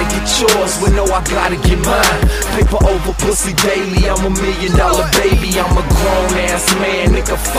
get yours, but no, I gotta get mine. Paper over pussy daily, I'm $1 million baby. I'm a grown ass man, nigga, fuck